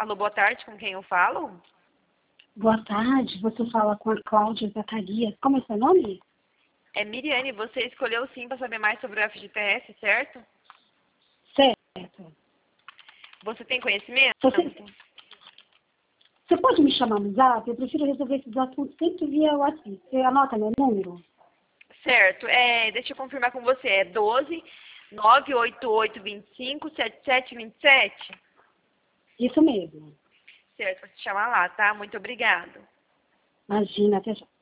Alô, boa tarde, com quem eu falo? Boa tarde, você fala com a Cláudia Zacarias. Como é seu nome? É Miriane, você escolheu sim para saber mais sobre o FGTS, certo? Certo. Você tem conhecimento? Você pode me chamar no zap? Eu prefiro resolver esses assuntos sempre via WhatsApp. Você anota meu número? Certo, deixa eu confirmar com você, é 12 988 25 7727? Isso mesmo. Certo, vou te chamar lá, tá? Muito obrigada. Imagina, até já.